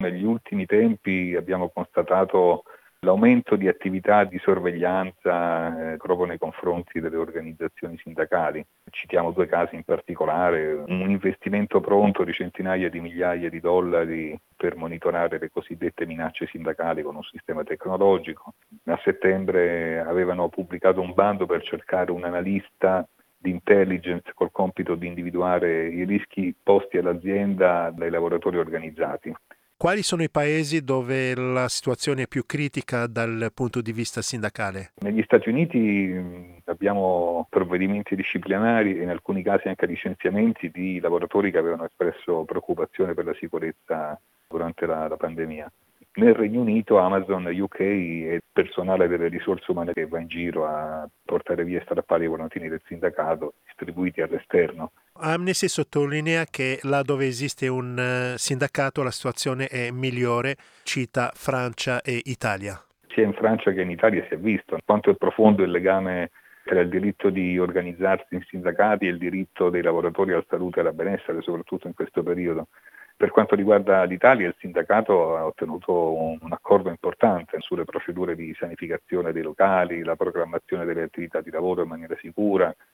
negli ultimi tempi abbiamo constatato l'aumento di attività di sorveglianza proprio nei confronti delle organizzazioni sindacali. Citiamo 2 casi in particolare: un investimento pronto di centinaia di migliaia di dollari per monitorare le cosiddette minacce sindacali con un sistema tecnologico. A settembre avevano pubblicato un bando per cercare un analista di intelligence col compito di individuare i rischi posti all'azienda dai lavoratori organizzati. Quali sono i paesi dove la situazione è più critica dal punto di vista sindacale? Negli Stati Uniti abbiamo provvedimenti disciplinari e in alcuni casi anche licenziamenti di lavoratori che avevano espresso preoccupazione per la sicurezza durante la pandemia. Nel Regno Unito Amazon UK e personale delle risorse umane che va in giro a portare via e strappare i volantini del sindacato distribuiti all'esterno. Amnesty sottolinea che là dove esiste un sindacato la situazione è migliore, cita Francia e Italia. Sia in Francia che in Italia si è visto quanto è profondo il legame tra il diritto di organizzarsi in sindacati e il diritto dei lavoratori alla salute e alla benessere, soprattutto in questo periodo. Per quanto riguarda l'Italia, il sindacato ha ottenuto un accordo importante sulle procedure di sanificazione dei locali, la programmazione delle attività di lavoro in maniera sicura,